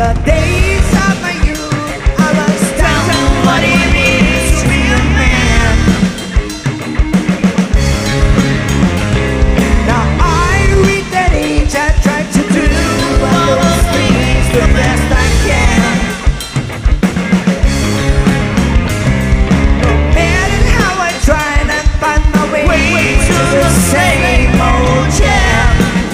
the days of my youth, I was down what it means to be a man. Now I reach that age, I try to do all those things the best I can. No matter how I try and find my way to the same old jam.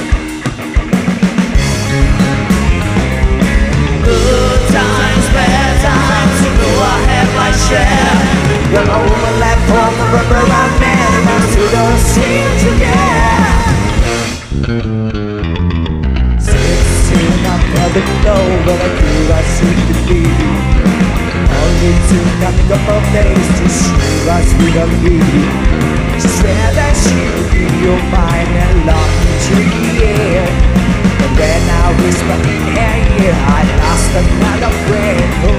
Good times, bad times, you know I have my share. The overlap from the rubber I met, and I still don't seem to care. 16, I never know what I do, I seem to be. Only took a couple of days to see us with a lead. She said that she would be your mind and lock me to the air. But when I whispered in her ear, I lost another friend.